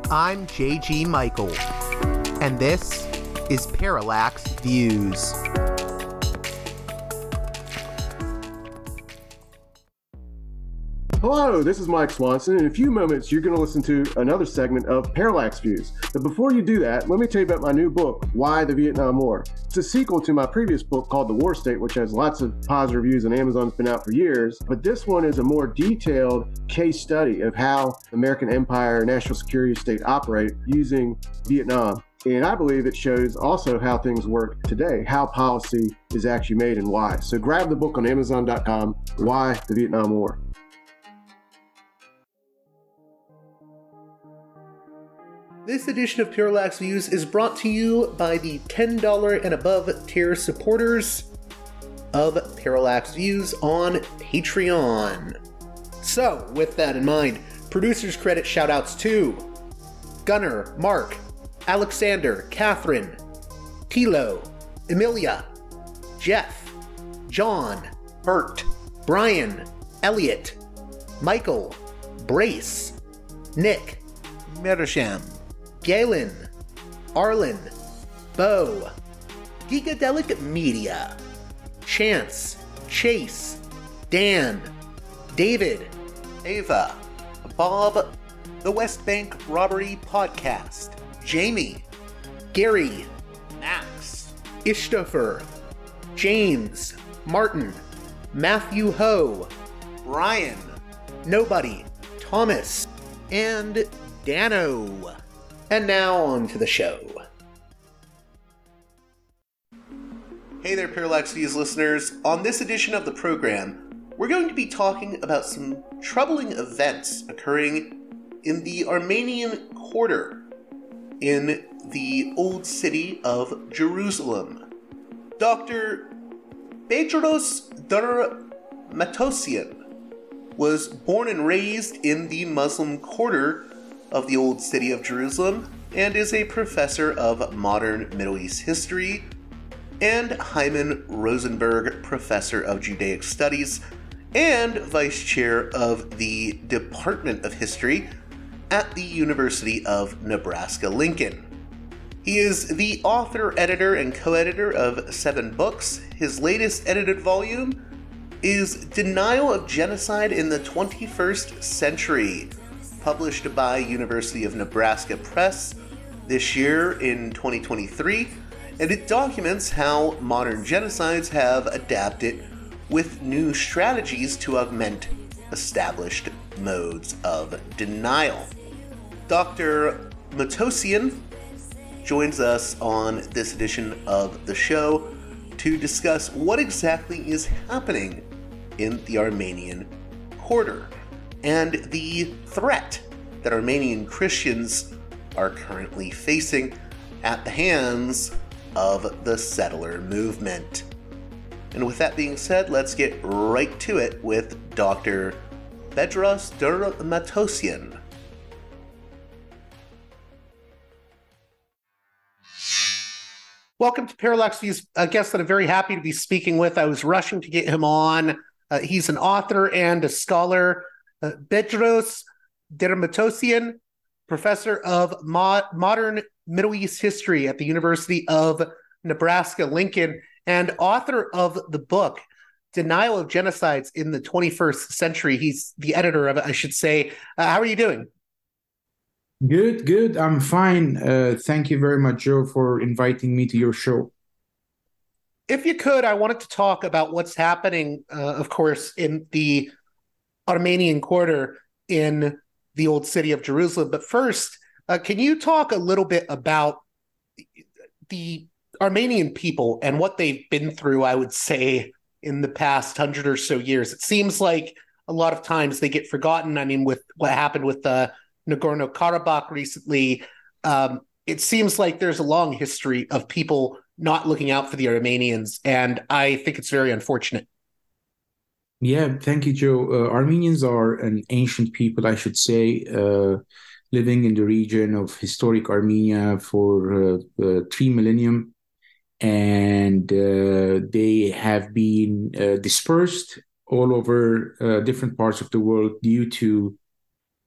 I'm J.G. Michael, and this is Parallax Views. Hello, this is Mike Swanson. In a few moments, you're going to listen to another segment of Parallax Views. But before you do that, let me tell you about my new book, Why the Vietnam War. It's a sequel to my previous book called The War State, which has lots of positive reviews on Amazon. It's been out for years. But this one is a more detailed case study of how American empire and national security state operate using Vietnam. And I believe it shows also how things work today, how policy is actually made and why. So grab the book on Amazon.com, Why the Vietnam War. This edition of Parallax Views is brought to you by the $10 and above tier supporters of Parallax Views on Patreon. So, with that in mind, producers credit shoutouts to Gunnar, Mark, Alexander, Catherine, Tilo, Emilia, Jeff, John, Bert, Brian, Elliot, Michael, Brace, Nick, Mersham, Galen, Arlen, Bo, Gigadelic Media, Chance, Chase, Dan, David, Ava, Bob, The West Bank Robbery Podcast, Jamie, Gary, Max, Ishtofer, James, Martin, Matthew Ho, Brian, Nobody, Thomas, and Dano. And now on to the show. Hey there, Parallax Views listeners. On this edition of the program, we're going to be talking about some troubling events occurring in the Armenian Quarter in the old city of Jerusalem. Dr. Bedros Matosian was born and raised in the Muslim Quarter of the old city of Jerusalem and is a professor of modern Middle East history and Hyman Rosenberg Professor of Judaic Studies and Vice Chair of the Department of History at the University of Nebraska-Lincoln. He is the author, editor, and co-editor of 7 books. His latest edited volume is Denial of Genocide in the 21st Century, published by University of Nebraska Press this year in 2023, and it documents how modern genocides have adapted with new strategies to augment established modes of denial. Dr. Matosian joins us on this edition of the show to discuss what exactly is happening in the Armenian Quarter and the threat that Armenian Christians are currently facing at the hands of the settler movement. And with that being said, let's get right to it with Dr. Bedros Matosian. Welcome to Parallax Views, a guest that I'm very happy to be speaking with. I was rushing to get him on. He's an author and a scholar. Bedros Matosian, professor of modern Middle East history at the University of Nebraska-Lincoln, and author of the book Denial of Genocides in the 21st Century. He's the editor of it, I should say. How are you doing? Good. I'm fine. Thank you very much, Joe, for inviting me to your show. If you could, I wanted to talk about what's happening, of course, in the Armenian Quarter in the old city of Jerusalem. But first, can you talk a little bit about the Armenian people and what they've been through, I would say, in the past 100 or so years? It seems like a lot of times they get forgotten. I mean, with what happened with Nagorno-Karabakh recently, it seems like there's a long history of people not looking out for the Armenians, and I think it's very unfortunate. Yeah, thank you, Joe. Armenians are an ancient people, I should say, living in the region of historic Armenia for 3 millennium. And they have been dispersed all over different parts of the world due to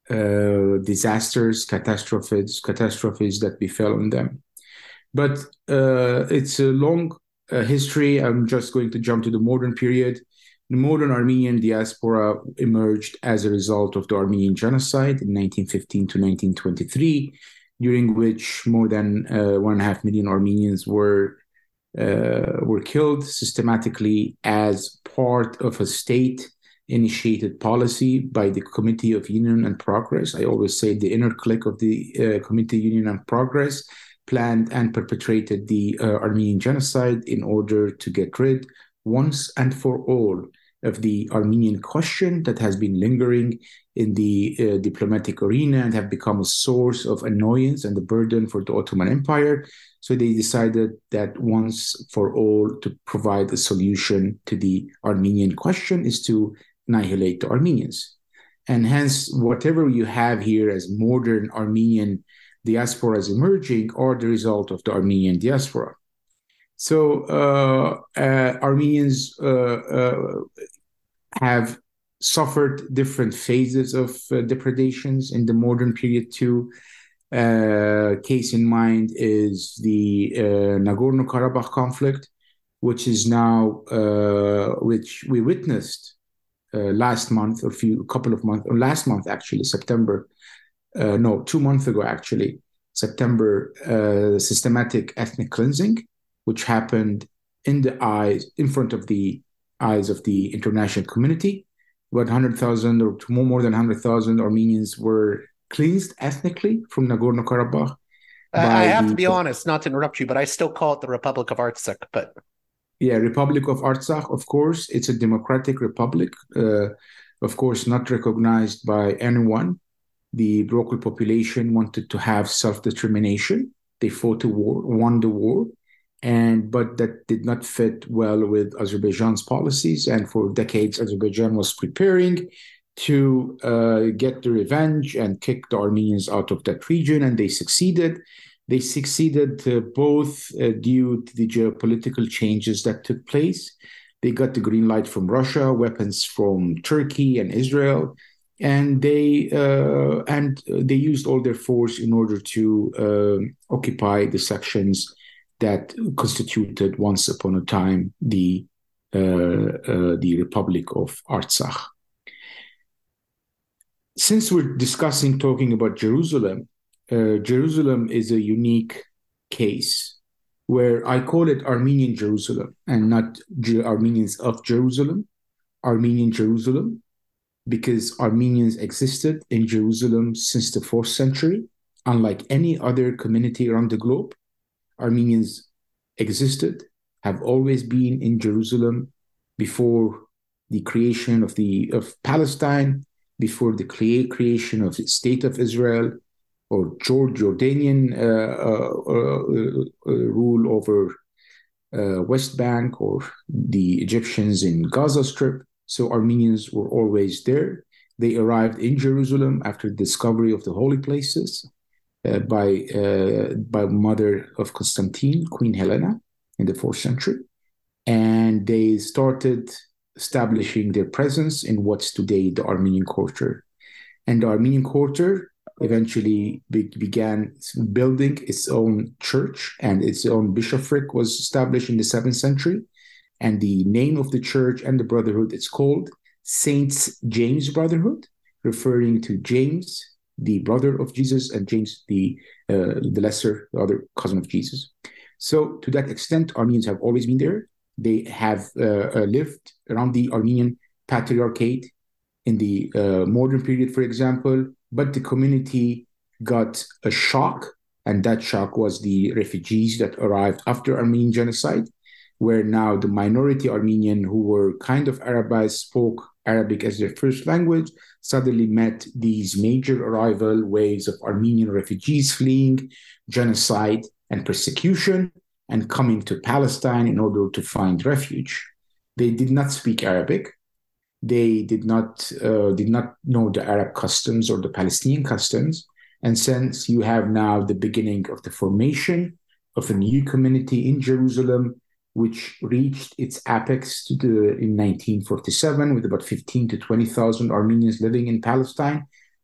disasters, catastrophes that befell on them. But it's a long history. I'm just going to jump to the modern period. The modern Armenian diaspora emerged as a result of the Armenian genocide in 1915 to 1923, during which more than 1.5 million Armenians were killed systematically as part of a state-initiated policy by the Committee of Union and Progress. I always say the inner clique of the Committee of Union and Progress planned and perpetrated the Armenian genocide in order to get rid, once and for all, of the Armenian question that has been lingering in the diplomatic arena and have become a source of annoyance and a burden for the Ottoman Empire. So they decided that once for all to provide a solution to the Armenian question is to annihilate the Armenians. And hence, whatever you have here as modern Armenian diasporas emerging are the result of the Armenian diaspora. So Armenians have suffered different phases of depredations in the modern period too. Case in mind is the Nagorno-Karabakh conflict, which is now, which we witnessed last month, or last month actually, September. 2 months ago, actually, September, systematic ethnic cleansing, which happened in front of the eyes of the international community. About 100,000 or more than 100,000 Armenians were cleansed ethnically from Nagorno-Karabakh. I have to be honest, not to interrupt you, but I still call it the Republic of Artsakh. But yeah, Republic of Artsakh, of course, it's a democratic republic, of course, not recognized by anyone. The local population wanted to have self-determination. They fought a war, won the war, but that did not fit well with Azerbaijan's policies. And for decades, Azerbaijan was preparing to get the revenge and kick the Armenians out of that region, and they succeeded. They succeeded both due to the geopolitical changes that took place. They got the green light from Russia, weapons from Turkey and Israel, and they used all their force in order to occupy the sections that constituted once upon a time the Republic of Artsakh. Since we're talking about Jerusalem, Jerusalem is a unique case where I call it Armenian Jerusalem and not Armenians of Jerusalem, Armenian Jerusalem, because Armenians existed in Jerusalem since the 4th century. Unlike any other community around the globe, Armenians existed, have always been in Jerusalem before the creation of Palestine, before the creation of the State of Israel, or Jordanian rule over West Bank, or the Egyptians in Gaza Strip. So Armenians were always there. They arrived in Jerusalem after the discovery of the holy places by mother of Constantine, Queen Helena, in the 4th century. And they started establishing their presence in what's today the Armenian Quarter. And the Armenian Quarter eventually began building its own church, and its own bishopric was established in the 7th century. And the name of the church and the brotherhood, it's called Saint James Brotherhood, referring to James, the brother of Jesus, and James, the lesser, the other cousin of Jesus. So to that extent, Armenians have always been there. They have lived around the Armenian Patriarchate in the modern period, for example, but the community got a shock, and that shock was the refugees that arrived after Armenian genocide, where now the minority Armenian who were kind of Arabized, spoke Arabic as their first language, suddenly met these major arrival waves of Armenian refugees fleeing genocide and persecution and coming to Palestine in order to find refuge. They did not speak Arabic. They did not know the Arab customs or the Palestinian customs. And since you have now the beginning of the formation of a new community in Jerusalem, which reached its apex in 1947 with about 15 to 20,000 Armenians living in Palestine,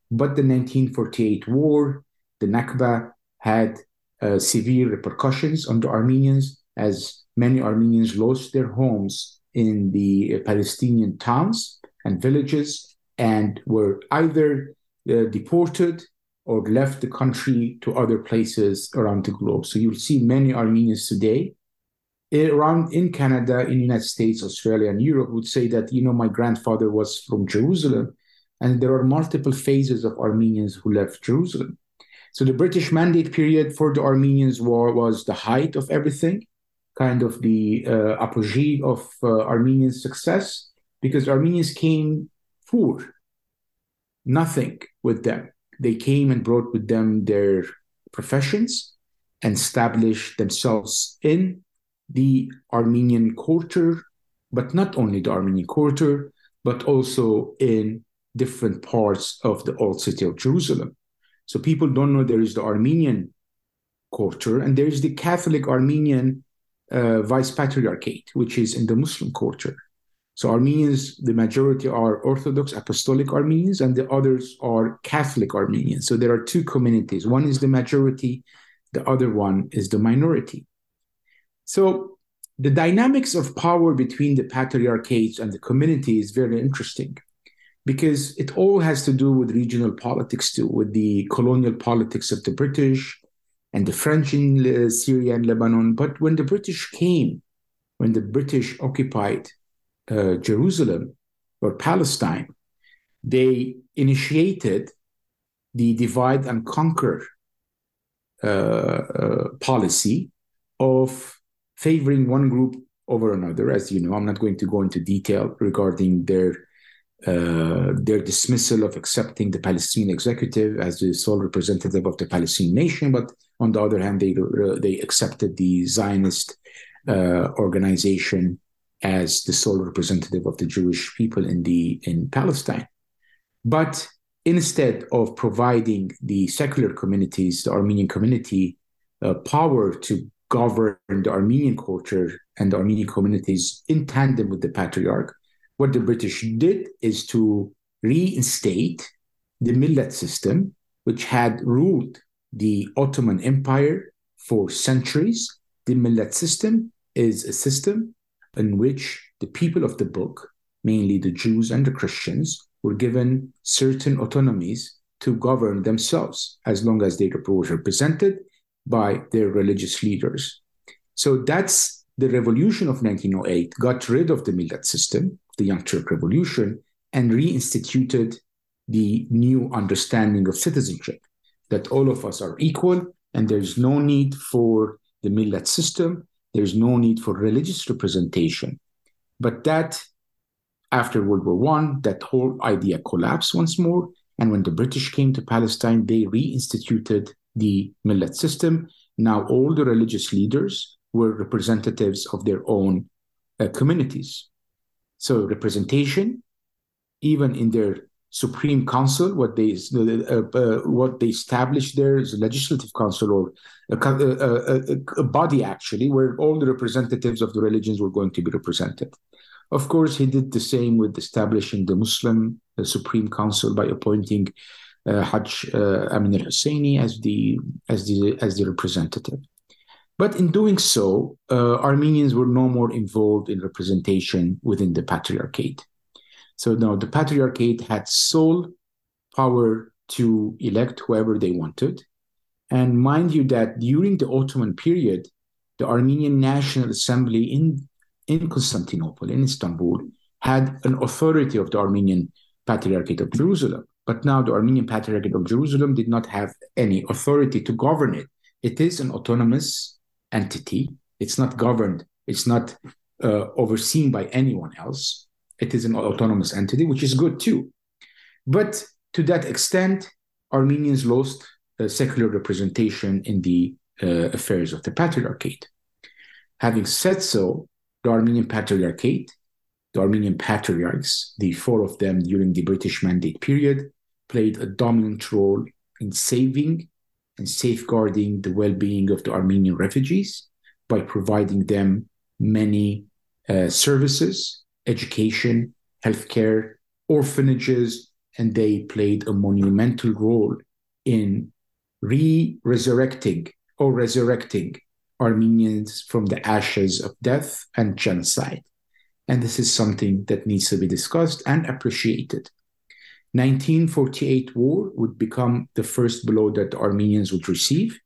But the 1948 war, the Nakba, had severe repercussions on the Armenians, as many Armenians lost their homes in the Palestinian towns and villages and were either deported or left the country to other places around the globe. So you'll see many Armenians today around in Canada, in the United States, Australia, and Europe would say that, my grandfather was from Jerusalem, and there are multiple phases of Armenians who left Jerusalem. So the British Mandate period for the Armenians was the height of everything, kind of the apogee of Armenian success, because Armenians came poor, nothing with them. They came and brought with them their professions and established themselves in the Armenian Quarter, but not only the Armenian Quarter, but also in different parts of the old city of Jerusalem. So people don't know there is the Armenian Quarter and there is the Catholic Armenian Vice Patriarchate, which is in the Muslim Quarter. So Armenians, the majority are Orthodox Apostolic Armenians and the others are Catholic Armenians. So there are two communities. One is the majority, the other one is the minority. So the dynamics of power between the patriarchates and the community is very interesting, because it all has to do with regional politics too, with the colonial politics of the British and the French in Syria and Lebanon. But when the British occupied Jerusalem or Palestine, they initiated the divide and conquer policy of favoring one group over another. As you know, I'm not going to go into detail regarding their dismissal of accepting the Palestinian executive as the sole representative of the Palestinian nation, but on the other hand, they accepted the Zionist organization as the sole representative of the Jewish people in Palestine. But instead of providing the secular communities, the Armenian community, power to govern the Armenian culture and the Armenian communities in tandem with the patriarch, what the British did is to reinstate the millet system, which had ruled the Ottoman Empire for centuries. The millet system is a system in which the people of the book, mainly the Jews and the Christians, were given certain autonomies to govern themselves as long as they were represented by their religious leaders. So that's the revolution of 1908, got rid of the millet system, the Young Turk Revolution, and reinstituted the new understanding of citizenship, that all of us are equal and there's no need for the millet system, there's no need for religious representation. But that, after World War I, that whole idea collapsed once more, and when the British came to Palestine, they reinstituted the millet system. Now all the religious leaders were representatives of their own communities. So representation, even in their Supreme Council, what they established there is a legislative council, or a body actually, where all the representatives of the religions were going to be represented. Of course, he did the same with establishing the Muslim Supreme Council by appointing Hajj Amin al-Husseini as the representative. But in doing so, Armenians were no more involved in representation within the Patriarchate. So now the Patriarchate had sole power to elect whoever they wanted. And mind you that during the Ottoman period, the Armenian National Assembly in Constantinople, in Istanbul, had an authority of the Armenian Patriarchate of Jerusalem. But now the Armenian Patriarchate of Jerusalem did not have any authority to govern it. It is an autonomous entity. It's not governed. It's not overseen by anyone else. It is an autonomous entity, which is good too. But to that extent, Armenians lost secular representation in the affairs of the Patriarchate. Having said so, the Armenian Patriarchate, the Armenian patriarchs, the four of them during the British Mandate period, played a dominant role in saving and safeguarding the well-being of the Armenian refugees by providing them many services, education, healthcare, orphanages, and they played a monumental role in resurrecting Armenians from the ashes of death and genocide. And this is something that needs to be discussed and appreciated. 1948 war would become the first blow that the Armenians would receive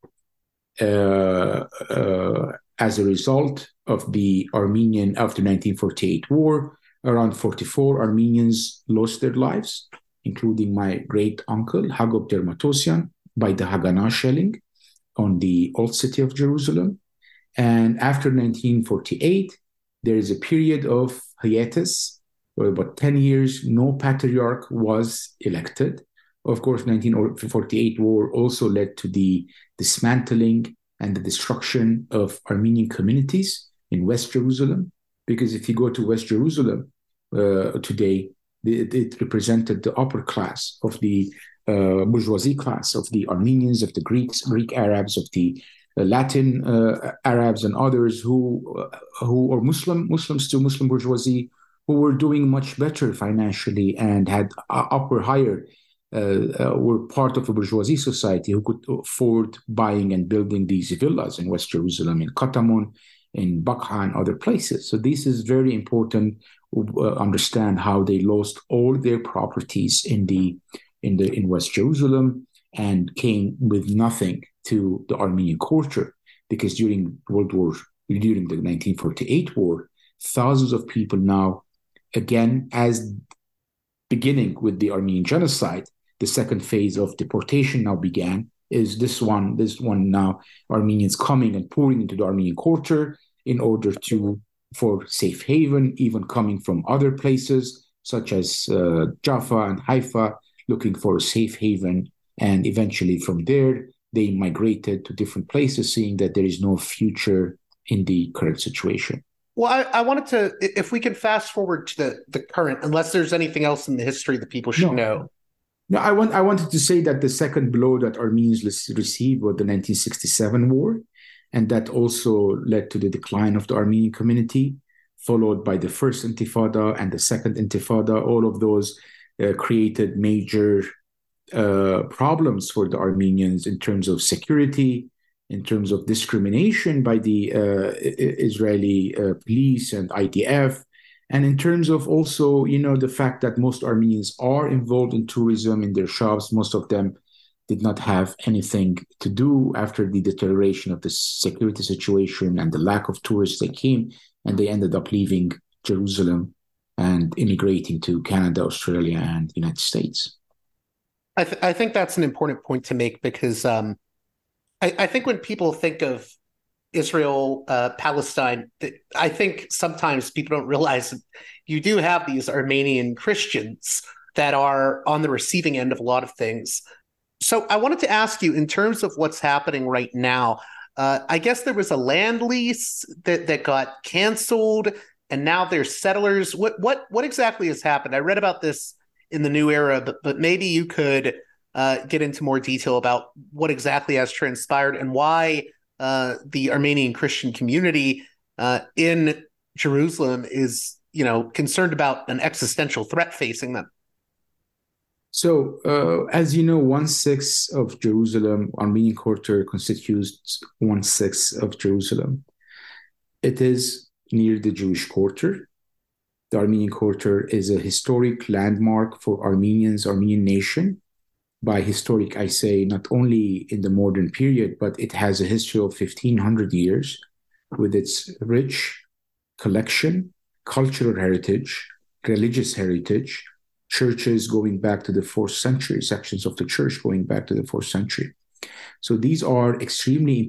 as a result of the 1948 war. Around 44 Armenians lost their lives, including my great uncle Hagop Dermatosyan, by the Haganah shelling on the old city of Jerusalem. And after 1948, there is a period of hiatus, for about 10 years, no patriarch was elected. Of course, 1948 war also led to the dismantling and the destruction of Armenian communities in West Jerusalem, because if you go to West Jerusalem today, it represented the upper class of the bourgeoisie class of the Armenians, of the Greek Arabs, of the Latin Arabs and others who are Muslims to Muslim bourgeoisie, who were doing much better financially and had were part of a bourgeoisie society who could afford buying and building these villas in West Jerusalem, in Katamon, in Bakha, and other places. So this is very important to understand how they lost all their properties in West Jerusalem and came with nothing to the Armenian culture, because during the 1948 war, thousands of people now, again, as beginning with the Armenian genocide, the second phase of deportation now began, is this one now, Armenians coming and pouring into the Armenian culture in order for safe haven, even coming from other places such as Jaffa and Haifa, looking for a safe haven. And eventually from there, they migrated to different places, seeing that there is no future in the current situation. Well, I wanted to, if we can fast forward to the current, unless there's anything else in the history that people should know. No, I wanted to say that the second blow that Armenians received was the 1967 war, and that also led to the decline of the Armenian community, followed by the first Intifada and the second Intifada. All of those created major problems for the Armenians in terms of security, in terms of discrimination by the Israeli police and IDF, and in terms of also, the fact that most Armenians are involved in tourism in their shops. Most of them did not have anything to do after the deterioration of the security situation and the lack of tourists that came, and they ended up leaving Jerusalem and immigrating to Canada, Australia, and the United States. I think that's an important point to make, because I think when people think of Israel, Palestine, I think sometimes people don't realize that you do have these Armenian Christians that are on the receiving end of a lot of things. So I wanted to ask you, in terms of what's happening right now, I guess there was a land lease that got canceled, and now there's settlers. What exactly has happened? I read about this in the New Era, but maybe you could get into more detail about what exactly has transpired and why the Armenian Christian community in Jerusalem is, concerned about an existential threat facing them. So, as you know, 1/6 of Jerusalem, Armenian Quarter constitutes 1/6 of Jerusalem. It is near the Jewish Quarter. The Armenian Quarter is a historic landmark for Armenian nation. By historic, I say not only in the modern period, but it has a history of 1,500 years with its rich collection, cultural heritage, religious heritage, churches going back to the 4th century, sections of the church going back to the 4th century. So these are extremely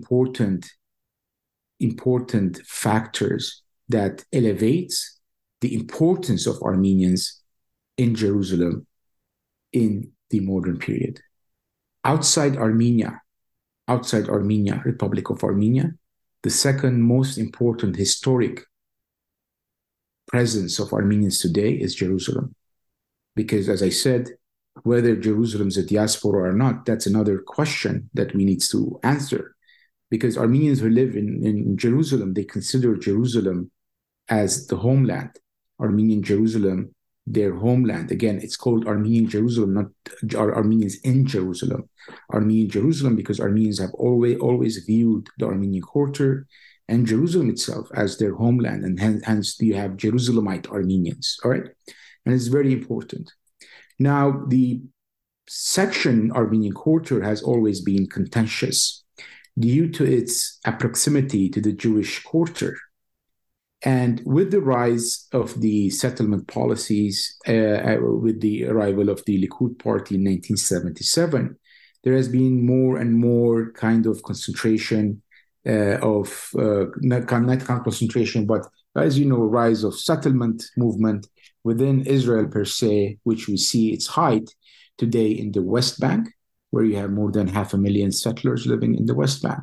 important factors that elevates the importance of Armenians in Jerusalem in the modern period. Outside Armenia, Republic of Armenia, the second most important historic presence of Armenians today is Jerusalem. Because, as I said, whether Jerusalem is a diaspora or not, that's another question that we need to answer. Because Armenians who live in Jerusalem, they consider Jerusalem as the homeland. Armenian Jerusalem their homeland. Again, it's called Armenian Jerusalem, not Armenians in Jerusalem. Armenian Jerusalem, because Armenians have always viewed the Armenian Quarter and Jerusalem itself as their homeland, and hence you have Jerusalemite Armenians, all right? And it's very important. Now, the section Armenian Quarter has always been contentious due to its proximity to the Jewish Quarter. And with the rise of the settlement policies, with the arrival of the Likud party in 1977, there has been more and more kind of concentration not concentration, but as you know, rise of settlement movement within Israel per se, which we see its height today in the West Bank, where you have more than 500,000 settlers living in the West Bank.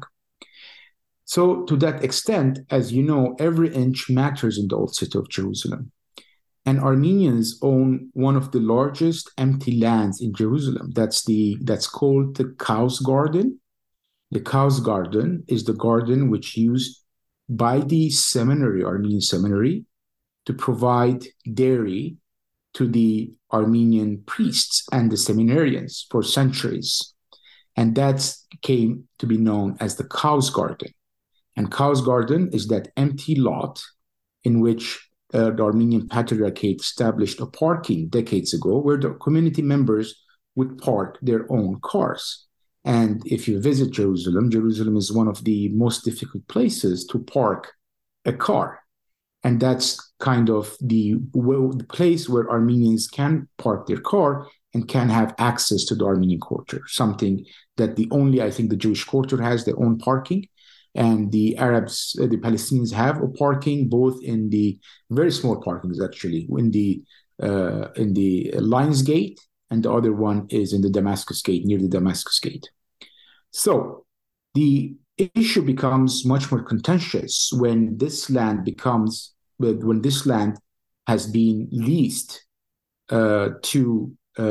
So to that extent, as you know, every inch matters in the old city of Jerusalem. And Armenians own one of the largest empty lands in Jerusalem. That's called the Cow's Garden. The Cow's Garden is the garden which used by the seminary, Armenian seminary, to provide dairy to the Armenian priests and the seminarians for centuries. And that came to be known as the Cow's Garden. And Cow's Garden is that empty lot in which the Armenian Patriarchate established a parking decades ago where the community members would park their own cars. And if you visit Jerusalem, Jerusalem is one of the most difficult places to park a car. And that's kind of the place where Armenians can park their car and can have access to the Armenian Quarter, something that I think the Jewish Quarter has their own parking. And the Arabs, the Palestinians have a parking, both in the very small parkings, actually, in the Lions Gate, and the other one is in the Damascus Gate, near the Damascus Gate. So the issue becomes much more contentious when this land has been leased to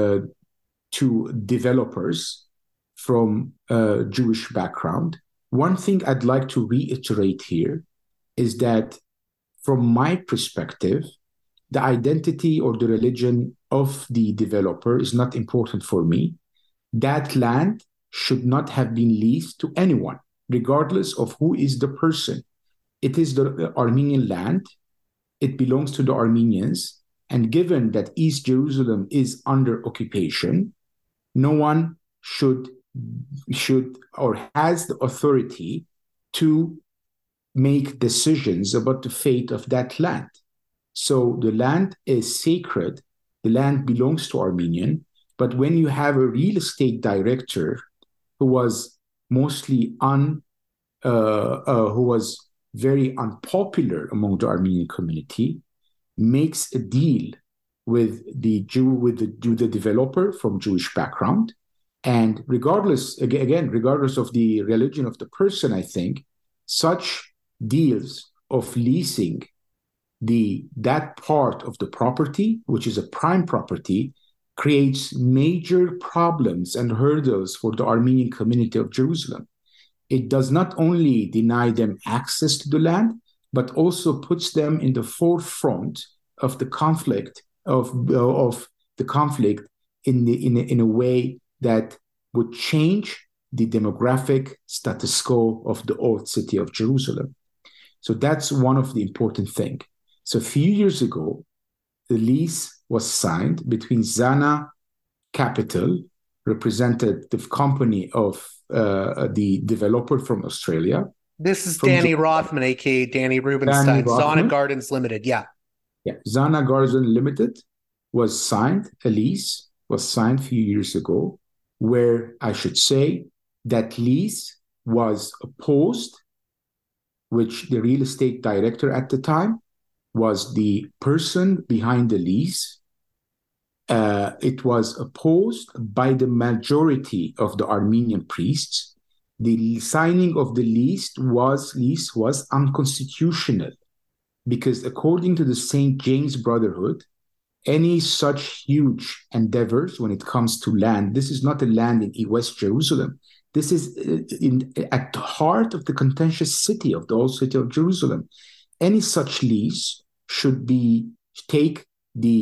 developers from Jewish background. One thing I'd like to reiterate here is that from my perspective, the identity or the religion of the developer is not important for me. That land should not have been leased to anyone, regardless of who is the person. It is the Armenian land. It belongs to the Armenians. And given that East Jerusalem is under occupation, no one should or has the authority to make decisions about the fate of that land. So the land is sacred. The land belongs to Armenian. But when you have a real estate director who was mostly who was very unpopular among the Armenian community, makes a deal with the developer from Jewish background. And regardless of the religion of the person, I think such deals of leasing that part of the property, which is a prime property, creates major problems and hurdles for the Armenian community of Jerusalem. It does not only deny them access to the land, but also puts them in the forefront of the conflict in a way that would change the demographic status quo of the old city of Jerusalem. So that's one of the important things. So a few years ago, the lease was signed between Zana Capital, representative company of the developer from Australia. This is Danny Rothman, aka Danny Rubenstein, Zana Gardens Limited. Yeah. Zana Gardens Limited a lease was signed a few years ago, where I should say that lease was opposed, which the real estate director at the time was the person behind the lease. It was opposed by the majority of the Armenian priests. The signing of the lease was unconstitutional because according to the St. James Brotherhood, any such huge endeavors when it comes to land, this is not a land in West Jerusalem. This is at the heart of the contentious city of the old city of Jerusalem. Any such lease should take the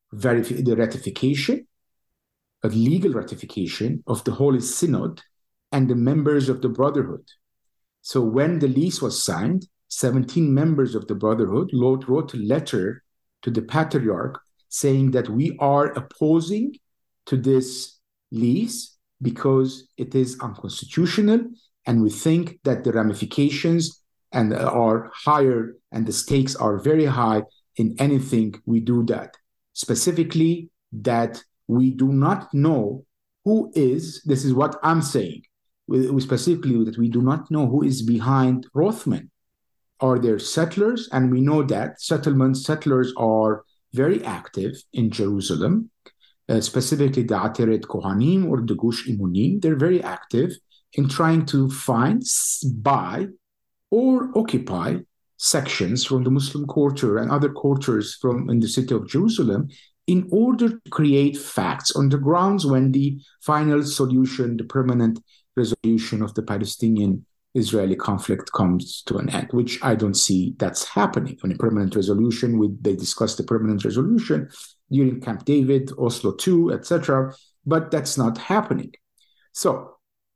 the ratification, a legal ratification of the Holy Synod and the members of the Brotherhood. So when the lease was signed, 17 members of the Brotherhood wrote a letter to the Patriarch saying that we are opposing to this lease because it is unconstitutional, and we think that the ramifications are higher and the stakes are very high in anything we do that. Specifically, that we do not know who is, this is what I'm saying, specifically that we do not know who is behind Rothman. Are there settlers? And we know that settlers are very active in Jerusalem, specifically the Ateret Kohanim or the Gush Imunim. They're very active in trying to find, buy, or occupy sections from the Muslim quarter and other quarters in the city of Jerusalem in order to create facts on the grounds when the final solution, the permanent resolution of the Palestinian-Israeli conflict comes to an end, which I don't see that's happening. On a permanent resolution, they discussed the permanent resolution during Camp David, Oslo II, etc., but that's not happening. So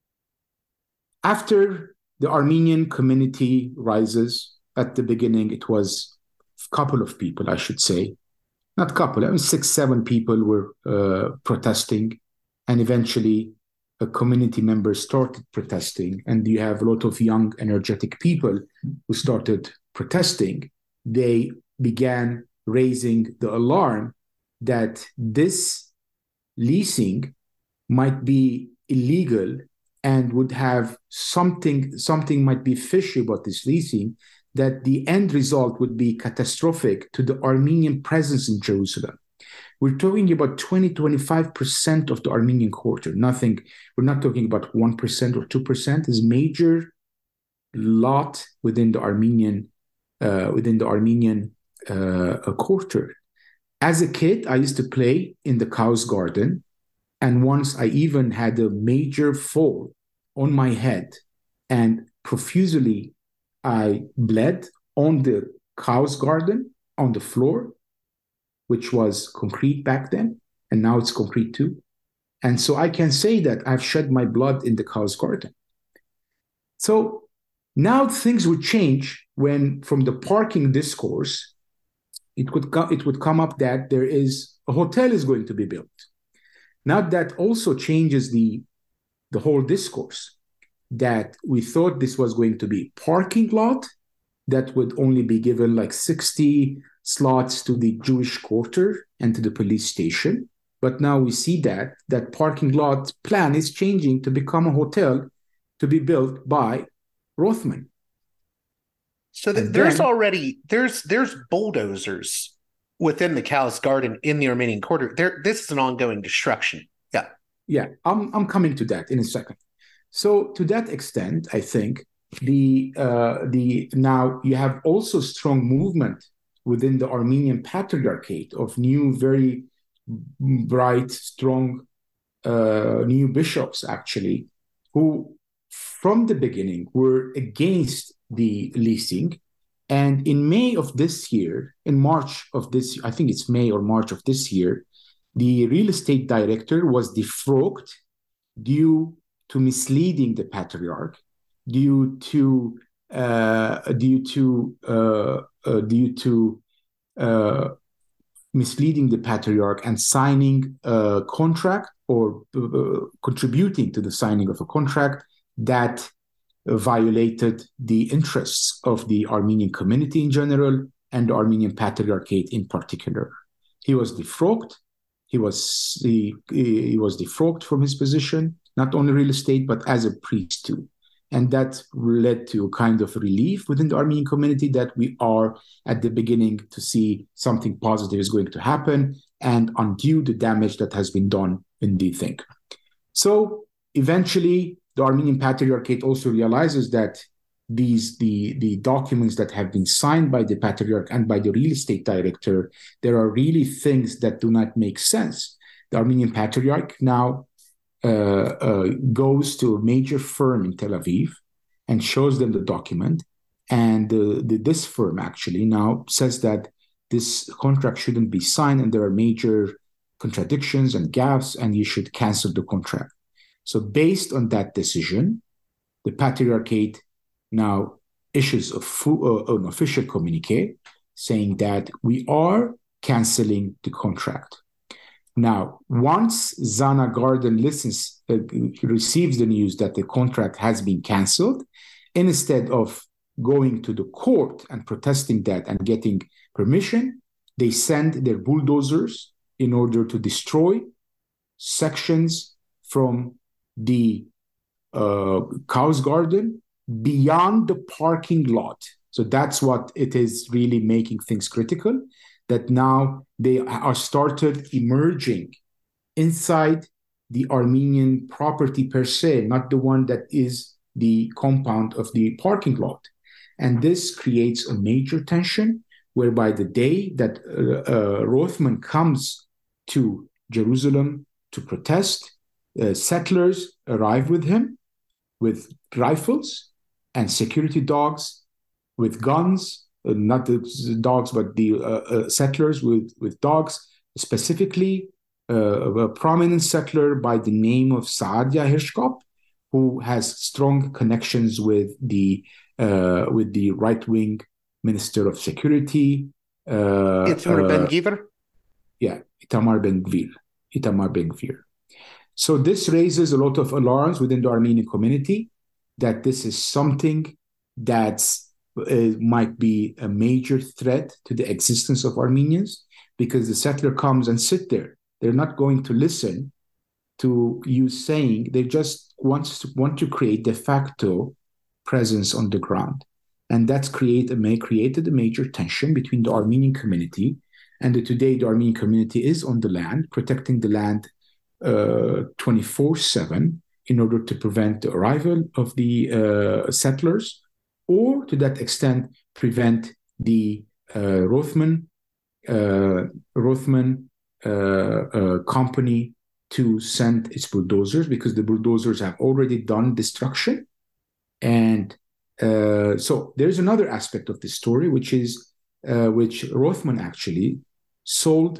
after the Armenian community rises, at the beginning it was a couple of people, I should say, not couple, I mean 6, 7 people were protesting, and eventually community members started protesting, and you have a lot of young, energetic people who started protesting. They began raising the alarm that this leasing might be illegal and would have something might be fishy about this leasing, that the end result would be catastrophic to the Armenian presence in Jerusalem. We're talking about 20-25% of the Armenian quarter. We're not talking about 1% or 2%. It's a major lot within the Armenian quarter. As a kid, I used to play in the Cow's Garden, and once I even had a major fall on my head, and profusely I bled on the Cow's Garden, on the floor, which was concrete back then, and now it's concrete too. And so I can say that I've shed my blood in the Cow's Garden. So now things would change when, from the parking discourse, it would come up that there is a hotel is going to be built. Now that also changes the whole discourse, that we thought this was going to be parking lot that would only be given like 60 slots to the Jewish quarter and to the police station. But now we see that parking lot plan is changing to become a hotel to be built by Rothman. So there's bulldozers within the Cow's Garden in the Armenian quarter. This is an ongoing destruction. Yeah. Yeah, I'm coming to that in a second. So to that extent, I think now you have also strong movement within the Armenian Patriarchate of new, very bright, strong new bishops, actually, who from the beginning were against the leasing. And in May of this year, in March of this, I think it's May or March of this year, the real estate director was defrocked due to misleading the Patriarch, due to misleading the Patriarch and signing a contract or contributing to the signing of a contract that violated the interests of the Armenian community in general and the Armenian Patriarchate in particular. He was defrocked. He was defrocked from his position, not only real estate, but as a priest too. And that led to a kind of relief within the Armenian community that we are at the beginning to see something positive is going to happen and undo the damage that has been done in the thing. So eventually, the Armenian Patriarchate also realizes that the documents that have been signed by the Patriarch and by the real estate director, there are really things that do not make sense. The Armenian Patriarch now goes to a major firm in Tel Aviv and shows them the document. And this firm actually now says that this contract shouldn't be signed and there are major contradictions and gaps and you should cancel the contract. So based on that decision, the Patriarchate now issues an official communique saying that we are canceling the contract. Now, once Zana Garden receives the news that the contract has been canceled, instead of going to the court and protesting that and getting permission, they send their bulldozers in order to destroy sections from the Cow's Garden beyond the parking lot. So that's what it is really making things critical, that now they are started emerging inside the Armenian property per se, not the one that is the compound of the parking lot. And this creates a major tension, whereby the day that Rothman comes to Jerusalem to protest, settlers arrive with him with rifles and security dogs, with guns, not the dogs, but the settlers with dogs, specifically a prominent settler by the name of Saadia Hirschkopf, who has strong connections with the right-wing Minister of Security. Itamar Ben-Gvir? Yeah, Itamar Ben-Gvir. So this raises a lot of alarms within the Armenian community that this is something that might be a major threat to the existence of Armenians, because the settler comes and sit there. They're not going to listen to you saying, they just want to create de facto presence on the ground. And that's created a major tension between the Armenian community, and today the Armenian community is on the land, protecting the land 24/7 in order to prevent the arrival of the settlers, or to that extent prevent the Rothman company to send its bulldozers, because the bulldozers have already done destruction. And so there's another aspect of this story, which Rothman actually sold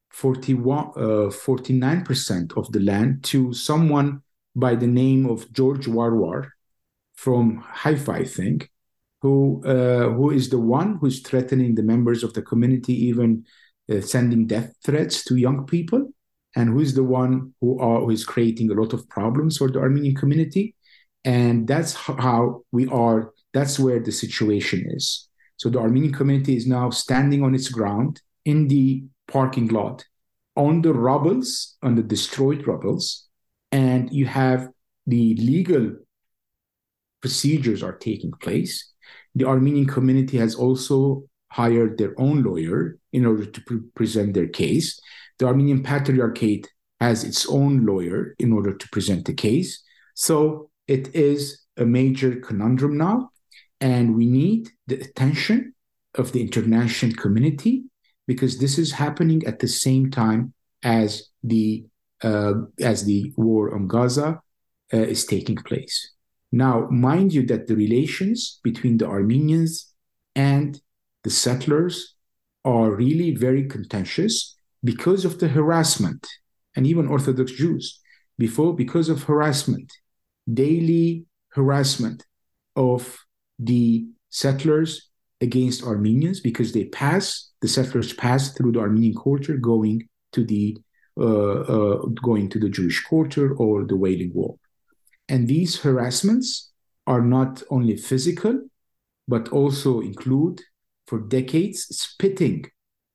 49% of the land to someone by the name of George Warwar from Haifa, I think, who is the one who's threatening the members of the community, even sending death threats to young people, and who is the one who is creating a lot of problems for the Armenian community. And that's that's where the situation is. So the Armenian community is now standing on its ground in the parking lot, on the rubbles, on the destroyed rubbles, and you have the legal procedures are taking place. The Armenian community has also hired their own lawyer in order to present their case. The Armenian Patriarchate has its own lawyer in order to present the case. So it is a major conundrum now, and we need the attention of the international community, because this is happening at the same time as the war on Gaza is taking place. Now, mind you that the relations between the Armenians and the settlers are really very contentious because of the harassment, and even Orthodox Jews, because of harassment, daily harassment of the settlers against Armenians, because the settlers pass through the Armenian quarter going to the Jewish quarter or the Wailing Wall. And these harassments are not only physical, but also include, for decades, spitting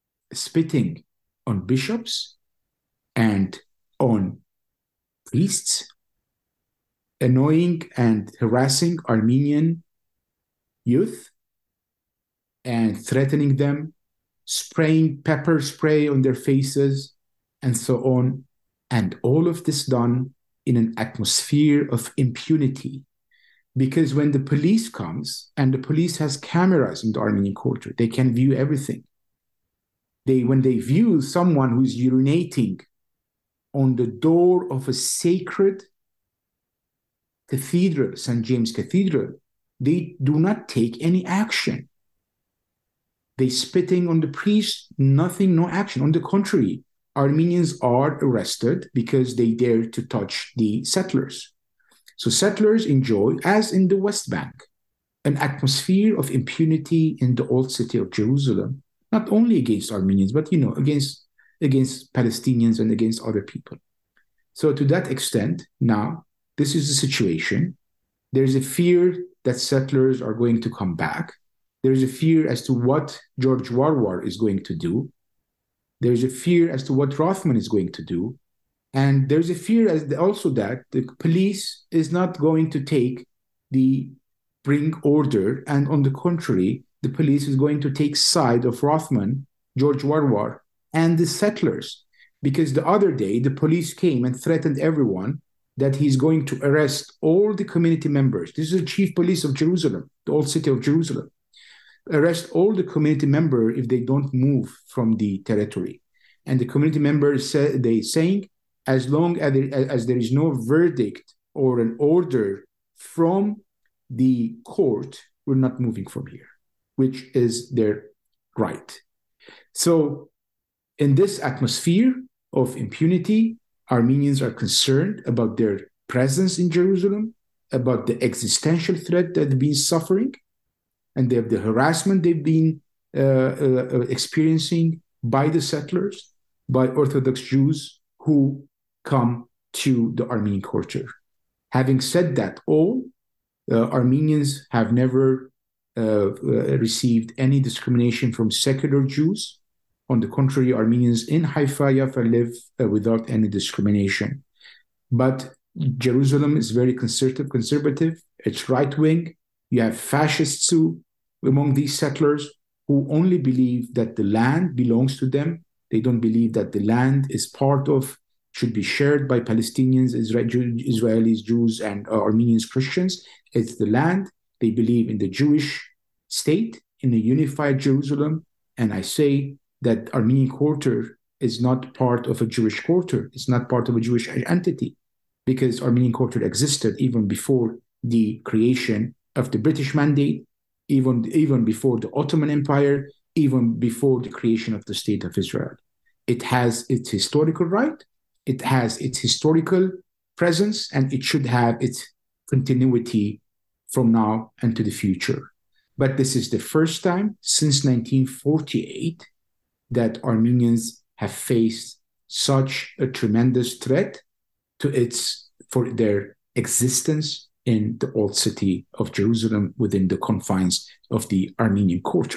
on bishops and on priests, annoying and harassing Armenian youth and threatening them, spraying pepper spray on their faces, and so on. And all of this done in an atmosphere of impunity. Because when the police comes, and the police has cameras in the Armenian quarter, they can view everything. When they view someone who's urinating on the door of a sacred cathedral, St. James Cathedral, they do not take any action. They spitting on the priest, nothing, no action. On the contrary, Armenians are arrested because they dare to touch the settlers. So settlers enjoy, as in the West Bank, an atmosphere of impunity in the old city of Jerusalem, not only against Armenians, but against Palestinians and against other people. So to that extent, now this is the situation. There's a fear that settlers are going to come back. There's a fear as to what George Warwar is going to do. There's a fear as to what Rothman is going to do. And there's a fear also that the police is not going to bring order. And on the contrary, the police is going to take side of Rothman, George Warwar, and the settlers. Because the other day, the police came and threatened everyone that he's going to arrest all the community members. This is the chief police of Jerusalem, the old city of Jerusalem. Arrest all the community members if they don't move from the territory. And the community members saying, as long as there is no verdict or an order from the court, we're not moving from here, which is their right. So in this atmosphere of impunity, Armenians are concerned about their presence in Jerusalem, about the existential threat that they've been suffering, and the harassment they've been experiencing by the settlers, by Orthodox Jews who come to the Armenian quarter. Having said that, Armenians have never received any discrimination from secular Jews. On the contrary, Armenians in Haifa, Jaffa live without any discrimination. But Jerusalem is very conservative. It's right-wing. You have fascists too among these settlers who only believe that the land belongs to them. They don't believe that the land should be shared by Palestinians, Israelis, Jews, and Armenians, Christians. It's the land. They believe in the Jewish state, in a unified Jerusalem. And I say that Armenian quarter is not part of a Jewish quarter. It's not part of a Jewish entity, because Armenian quarter existed even before the creation of the British Mandate, even before the Ottoman Empire, even before the creation of the State of Israel. It has its historical right, it has its historical presence, and it should have its continuity from now and to the future. But this is the first time since 1948 that Armenians have faced such a tremendous threat for their existence in the old city of Jerusalem within the confines of the Armenian quarter.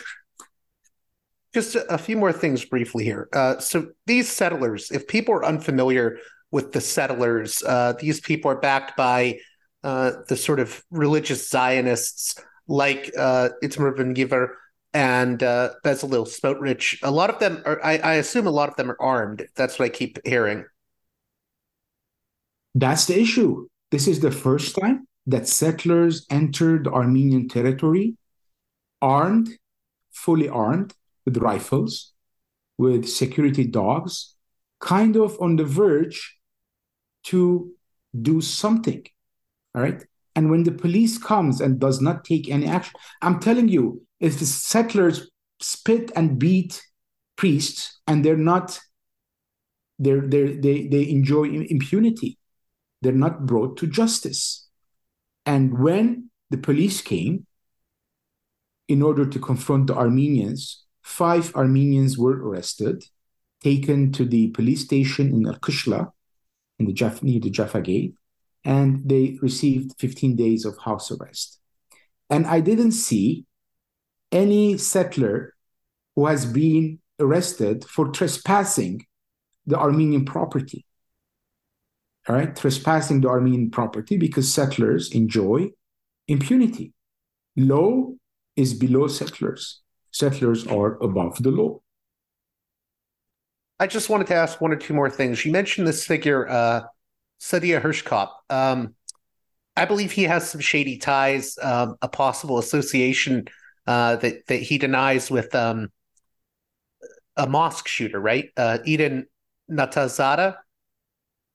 Just a few more things briefly here. So these settlers, if people are unfamiliar with the settlers, these people are backed by the sort of religious Zionists like Itamar Ben-Gvir and Bezalel Smotrich. A lot of them are, I assume a lot of them are armed. That's what I keep hearing. That's the issue. This is the first time that settlers entered Armenian territory armed, fully armed, with rifles, with security dogs, kind of on the verge to do something, all right? And when the police comes and does not take any action, I'm telling you, if the settlers spit and beat priests and they enjoy impunity, they're not brought to justice. And when the police came in order to confront the Armenians, 5 Armenians were arrested, taken to the police station in Al-Kushla, near the Jaffa Gate, and they received 15 days of house arrest. And I didn't see any settler who has been arrested for trespassing the Armenian property. All right, trespassing the Armenian property, because settlers enjoy impunity. Law is below settlers. Settlers are above the law. I just wanted to ask one or two more things. You mentioned this figure, Saadia Hirschkopf. I believe he has some shady ties, a possible association that he denies with a mosque shooter, right? Eden Natazada.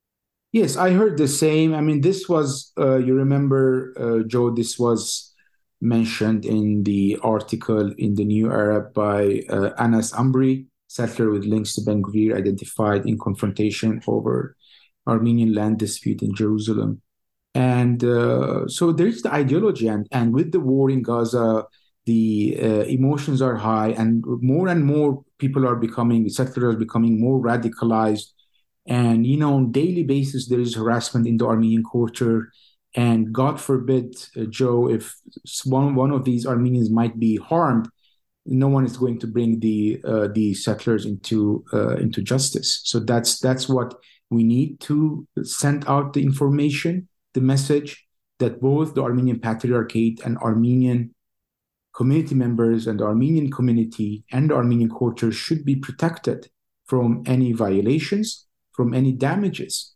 Yes, I heard the same. I mean, this was, you remember, Joe, this was mentioned in the article in the New Arab by Anas Ambri, settler with links to Ben Gvir, identified in confrontation over Armenian land dispute in Jerusalem. And so there's the ideology, and with the war in Gaza, the emotions are high, and more people are becoming, settlers are becoming more radicalized. And, on daily basis, there is harassment in the Armenian quarter. And God forbid, Joe, if one of these Armenians might be harmed, no one is going to bring the settlers into justice. So that's what we need to send out the information, the message that both the Armenian Patriarchate and Armenian community members and the Armenian community and the Armenian culture should be protected from any violations, from any damages.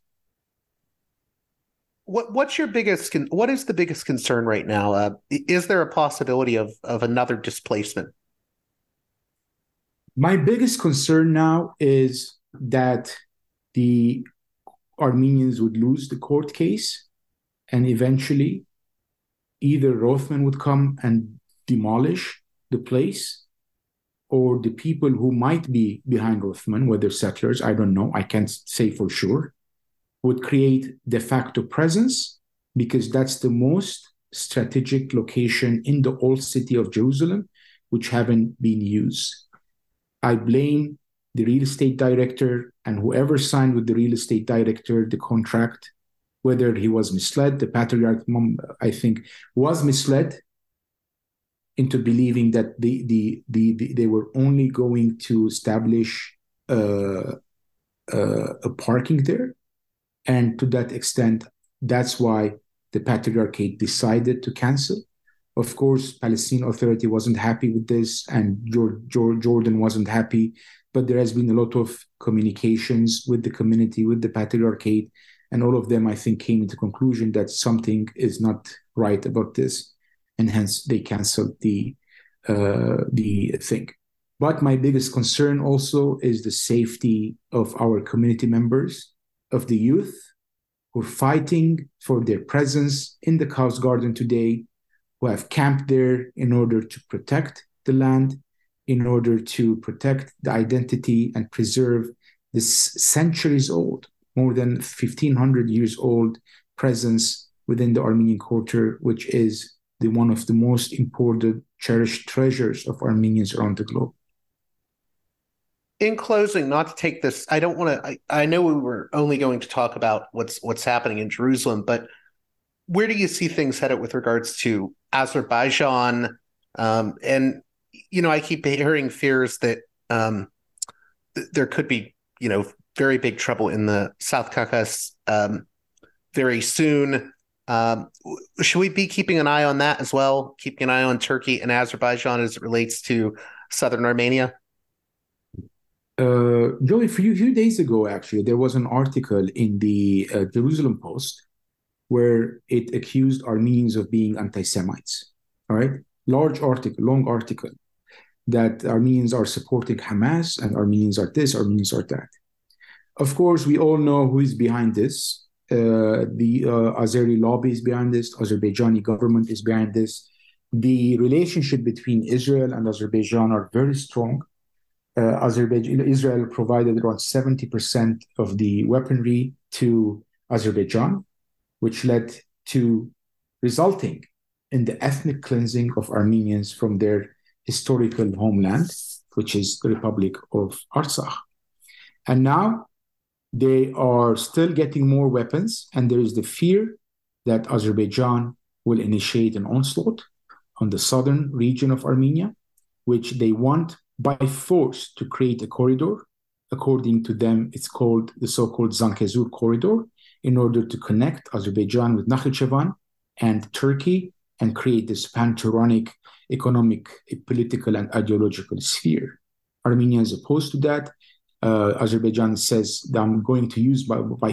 What is the biggest concern right now? Is there a possibility of another displacement? My biggest concern now is that the Armenians would lose the court case, and eventually either Rothman would come and demolish the place, or the people who might be behind Rothman, whether settlers, I don't know, I can't say for sure, would create de facto presence, because that's the most strategic location in the old city of Jerusalem, which haven't been used. I blame the real estate director and whoever signed with the real estate director the contract, whether he was misled. The patriarch, I think, was misled into believing that they were only going to establish a parking there. And to that extent, that's why the Patriarchate decided to cancel. Of course, Palestinian Authority wasn't happy with this, and Jordan wasn't happy, but there has been a lot of communications with the community, with the Patriarchate, and all of them, I think, came into conclusion that something is not right about this, and hence they canceled the thing. But my biggest concern also is the safety of our community members, of the youth who are fighting for their presence in the Cow's Garden today, who have camped there in order to protect the land, in order to protect the identity and preserve this centuries old, more than 1,500 years old presence within the Armenian culture, which is one of the most important, cherished treasures of Armenians around the globe. In closing, not to take this, I don't want to, I know we were only going to talk about what's happening in Jerusalem, but where do you see things headed with regards to Azerbaijan? And, I keep hearing fears that there could be, very big trouble in the South Caucasus very soon. Should we be keeping an eye on that as well? Keeping an eye on Turkey and Azerbaijan as it relates to southern Armenia? Joey, a few days ago, actually, there was an article in the Jerusalem Post where it accused Armenians of being anti-Semites. All right? Long article, that Armenians are supporting Hamas and Armenians are this, Armenians are that. Of course, we all know who is behind this. The Azeri lobby is behind this. Azerbaijani government is behind this. The relationship between Israel and Azerbaijan are very strong. Israel provided around 70% of the weaponry to Azerbaijan, which led to resulting in the ethnic cleansing of Armenians from their historical homeland, which is the Republic of Artsakh. And now they are still getting more weapons, and there is the fear that Azerbaijan will initiate an onslaught on the southern region of Armenia, which they want by force to create a corridor. According to them, it's called the so-called Zangezur corridor, in order to connect Azerbaijan with Nakhchivan and Turkey and create this pan-Turanic economic, political, and ideological sphere. Armenia is opposed to that. Azerbaijan says that I'm going to use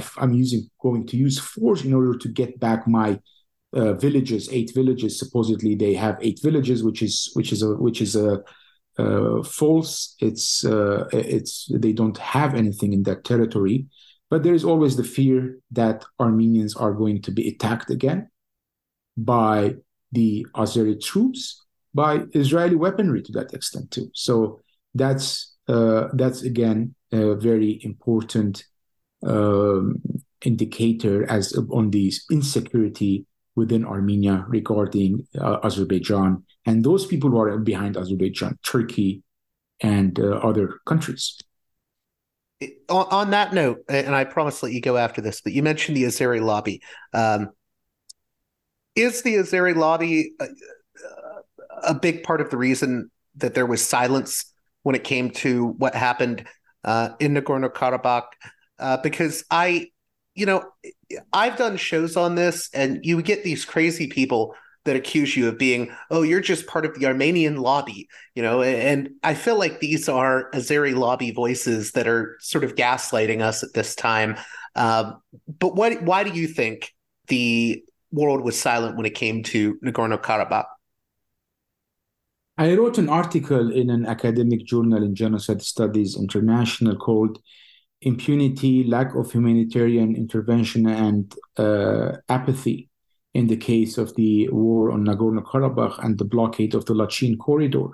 force in order to get back my villages, 8 villages. Supposedly they have 8 villages, which is a false. It's they don't have anything in that territory, but there is always the fear that Armenians are going to be attacked again by the Azeri troops by Israeli weaponry to that extent too. So that's again a very important indicator as on the insecurity within Armenia regarding Azerbaijan and those people who are behind Azerbaijan, Turkey, and other countries. On that note, and I promise to let you go after this, but you mentioned the Azeri lobby. Is the Azeri lobby a big part of the reason that there was silence when it came to what happened in Nagorno-Karabakh? Because I've done shows on this, and you get these crazy people that accuse you of being, oh, you're just part of the Armenian lobby, and I feel like these are Azeri lobby voices that are sort of gaslighting us at this time. But why do you think the world was silent when it came to Nagorno-Karabakh? I wrote an article in an academic journal in Genocide Studies International called Impunity, Lack of Humanitarian Intervention, and Apathy in the case of the war on Nagorno-Karabakh and the blockade of the Lachin corridor.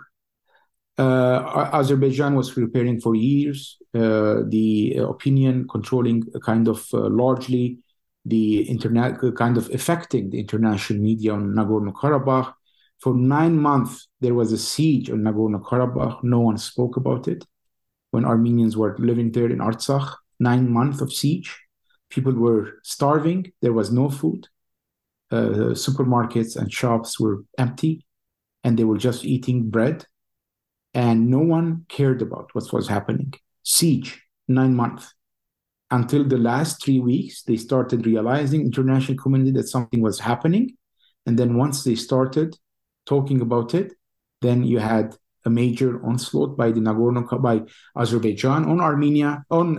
Azerbaijan was preparing for years. The opinion controlling kind of largely the internet, kind of affecting the international media on Nagorno-Karabakh. For 9 months, there was a siege on Nagorno-Karabakh. No one spoke about it. When Armenians were living there in Artsakh, 9 months of siege. People were starving. There was no food. Supermarkets and shops were empty, and they were just eating bread. And no one cared about what was happening. Siege, 9 months. Until the last 3 weeks, they started realizing, international community, that something was happening. And then once they started talking about it, then you had a major onslaught by by Azerbaijan on Armenia, on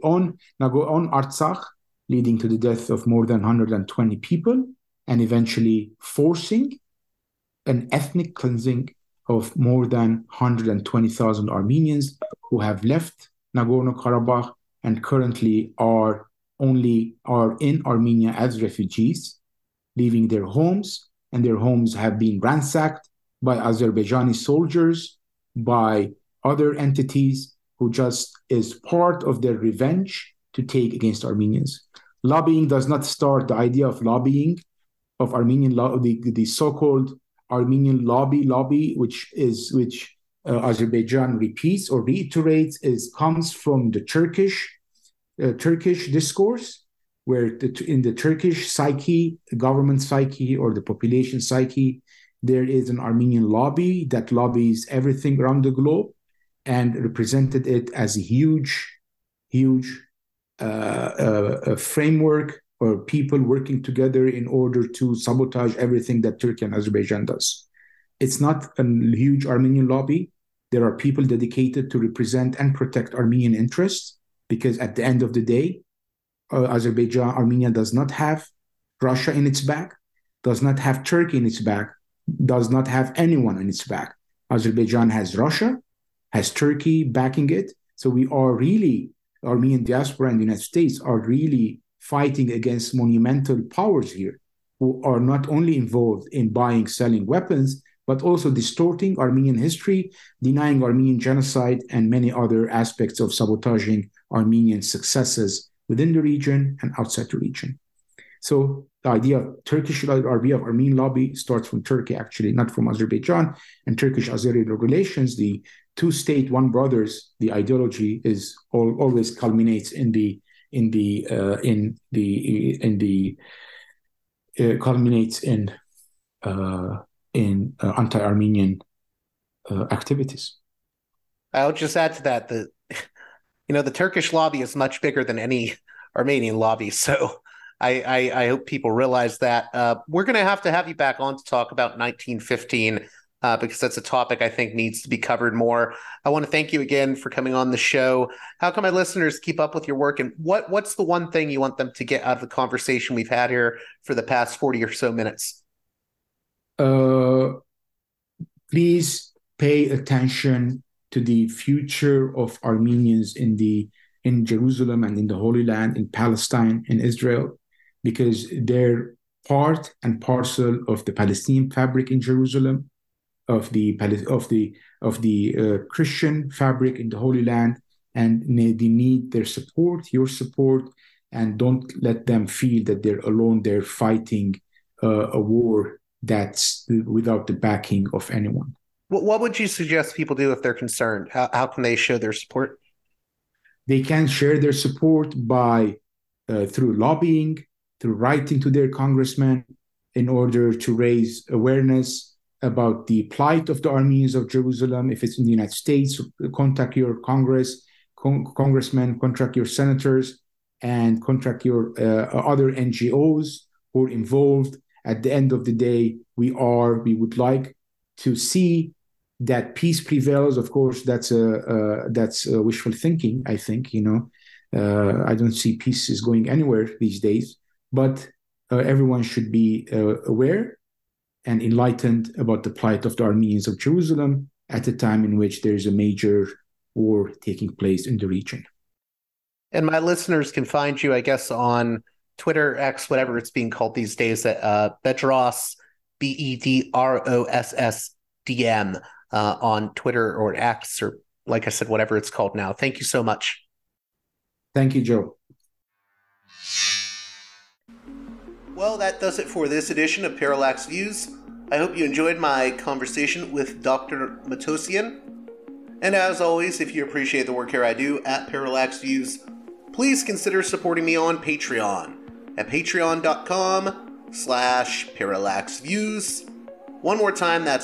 Artsakh, leading to the death of more than 120 people, and eventually forcing an ethnic cleansing of more than 120,000 Armenians who have left Nagorno-Karabakh and currently are in Armenia as refugees, leaving their homes, and their homes have been ransacked by Azerbaijani soldiers, by other entities who just is part of their revenge to take against Armenians. Lobbying does not start, the idea of lobbying, of Armenian the so-called Armenian lobby, which Azerbaijan repeats or reiterates, comes from the Turkish discourse, where in the Turkish psyche, the government psyche or the population psyche, there is an Armenian lobby that lobbies everything around the globe, and represented it as a huge framework or people working together in order to sabotage everything that Turkey and Azerbaijan does. It's not a huge Armenian lobby. There are people dedicated to represent and protect Armenian interests, because at the end of the day, Armenia does not have Russia in its back, does not have Turkey in its back, does not have anyone in its back. Azerbaijan has Russia, has Turkey backing it. So we are really, Armenian diaspora and the United States are really fighting against monumental powers here, who are not only involved in buying, selling weapons, but also distorting Armenian history, denying Armenian genocide, and many other aspects of sabotaging Armenian successes within the region and outside the region. So the idea of Armenian lobby starts from Turkey, actually, not from Azerbaijan. And Turkish-Azeri relations, the two-state, one brothers, the ideology is always culminates culminates in anti-Armenian activities. I'll just add to that the Turkish lobby is much bigger than any Armenian lobby. So I hope people realize that. We're going to have you back on to talk about 1915 because that's a topic I think needs to be covered more. I want to thank you again for coming on the show. How can my listeners keep up with your work, and what's the one thing you want them to get out of the conversation we've had here for the past 40 or so minutes? Please pay attention to the future of Armenians in Jerusalem and in the Holy Land, in Palestine, in Israel, because their part and parcel of the Palestinian fabric in Jerusalem, of the Christian fabric in the Holy Land, and they need their support, your support, and don't let them feel that they're alone. They're fighting a war that's without the backing of anyone. What would you suggest people do if they're concerned? How can they show their support? They can share their support by through lobbying, through writing to their congressman in order to raise awareness about the plight of the Armenians of Jerusalem. If it's in the United States, contact your congressman, contact your senators, and contact your other NGOs who are involved. At the end of the day, we would like to see that peace prevails. Of course, that's wishful thinking, I think. I don't see peace is going anywhere these days, but everyone should be aware and enlightened about the plight of the Armenians of Jerusalem at a time in which there is a major war taking place in the region. And my listeners can find you, I guess, on Twitter, X, whatever it's being called these days, at Bedros, BEDROSSDM, on Twitter or X, or like I said, whatever it's called now. Thank you so much. Thank you, Joe. Well, that does it for this edition of Parallax Views. I hope you enjoyed my conversation with Dr. Matossian. And as always, if you appreciate the work here I do at Parallax Views, please consider supporting me on Patreon at patreon.com/parallaxviews. One more time, that's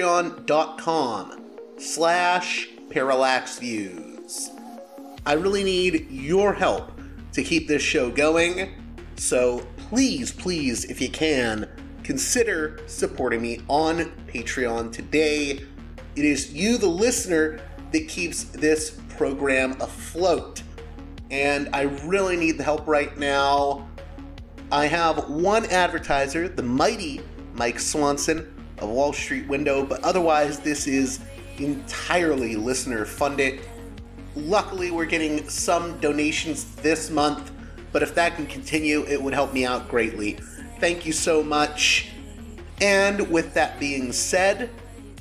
patreon.com/parallaxviews. I really need your help to keep this show going, so please, if you can, consider supporting me on Patreon today. It is you, the listener, that keeps this program afloat, and I really need the help right now. I have one advertiser, the mighty Mike Swanson of Wall Street Window, but otherwise this is entirely listener funded. Luckily, we're getting some donations this month, but if that can continue, it would help me out greatly. Thank you so much. And with that being said,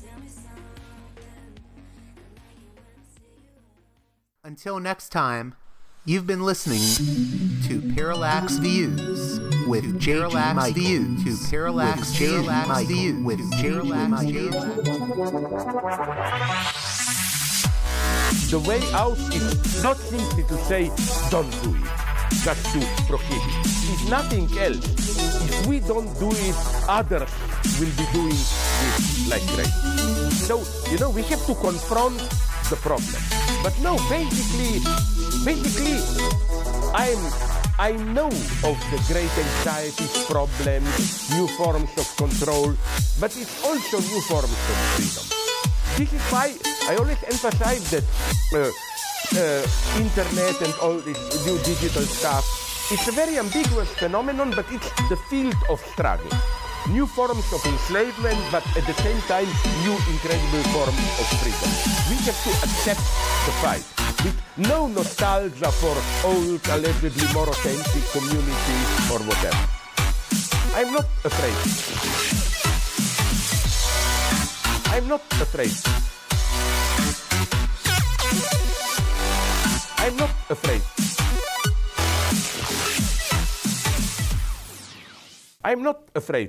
until next time, you've been listening to Parallax Views with Parallax Views to Parallax Views with Parallax Views. The way out is not simply to say, don't do it, just to prohibit. It's nothing else. If we don't do it, others will be doing it like crazy. So, we have to confront the problem. But no, basically, I know of the great anxieties, problems, new forms of control, but it's also new forms of freedom. This is why I always emphasize that internet and all this new digital stuff, it's a very ambiguous phenomenon, but it's the field of struggle. New forms of enslavement, but at the same time, new incredible forms of freedom. We have to accept the fight with no nostalgia for old, allegedly more authentic community or whatever. I'm not afraid. I'm not afraid. I'm not afraid. I'm not afraid.